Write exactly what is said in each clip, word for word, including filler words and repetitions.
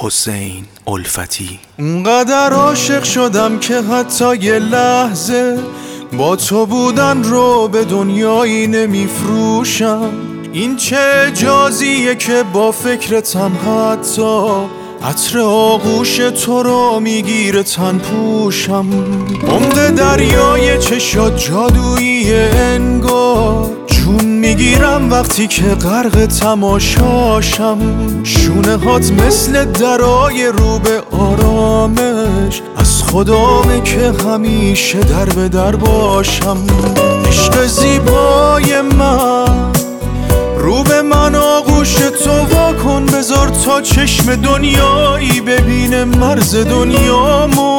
حسین الفتی. اونقدر عاشق شدم که حتی یه لحظه با تو بودن رو به دنیایی نمیفروشم. این چه اجازیه که با فکرتم حتی عطر آغوش تو رو میگیره تن پوشم. عمق دریای چشات جادویی انگار، جون میگیرم وقتی که غرق تماشاشم. شونه هات مثل درای رو به آرامش، از خدامه که همیشه در به در باشم. عشق زیبای من، رو به من آغوش تو وا کن، بذار تا چشم دنیایی ببینه مرز دنیامو.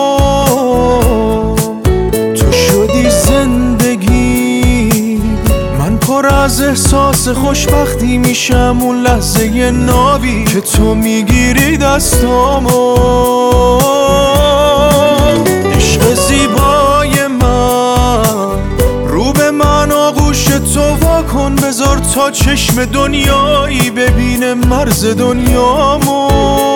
تو شدی زندگی، من پر از احساس خوشبختی میشم اون لحظه ی نابی که تو میگیری دستامو. عشق زیبای من، رو به من آغوش تو وا کن، بذار تا چشم دنیایی ببینه مرز دنیامو.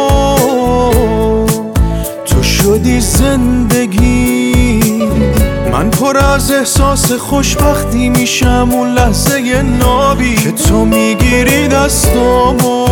تو شدی زندگی، من پر از احساس خوشبختی میشم اون لحظه ی نابی که تو میگیری دستامو.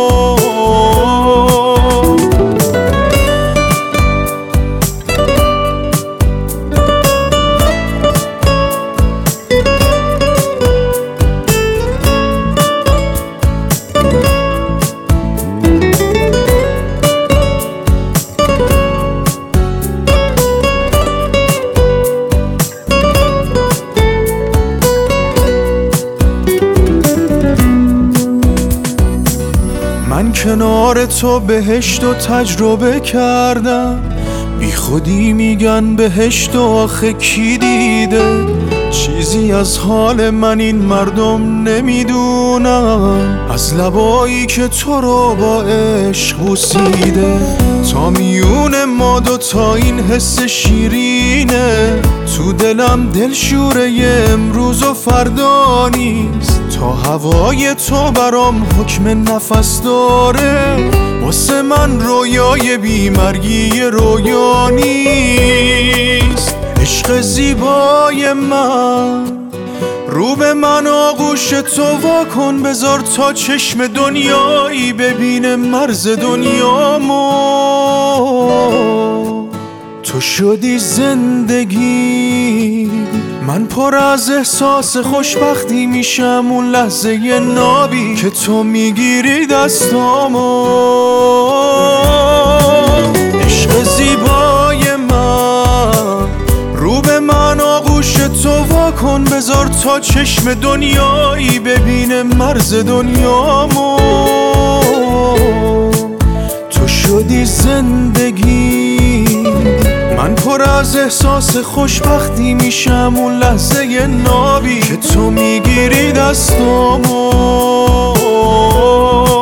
من کنار تو بهشت و تجربه کردم، بی خودی میگن بهشت و آخه کی دیده. چیزی از حال من این مردم نمیدونم، از لبایی که تو رو با عشق بوسیده. تا میون ما دوتا این حس شیرینه، تو دلم دلشوره امروز و فردا نیست. تا هوای تو برام حکم نفس داره، واسه من رویای بیمرگی رویا نیست. عشق زیبای من، رو به من آغوش تو وا کن، بذار تا چشم دنیایی ببینه مرز دنیامو. تو شدی زندگی، من پر از احساس خوشبختی میشم اون لحظه ی نابی که تو میگیری دستامو. عشق زیبای من، رو به من آغوش تو وا کن، بذار تا چشم دنیایی ببینه مرز دنیامو. تو شدی زندگی، من پر از احساس خوشبختی میشم اون لحظه ی نابی که تو میگیری دستامو.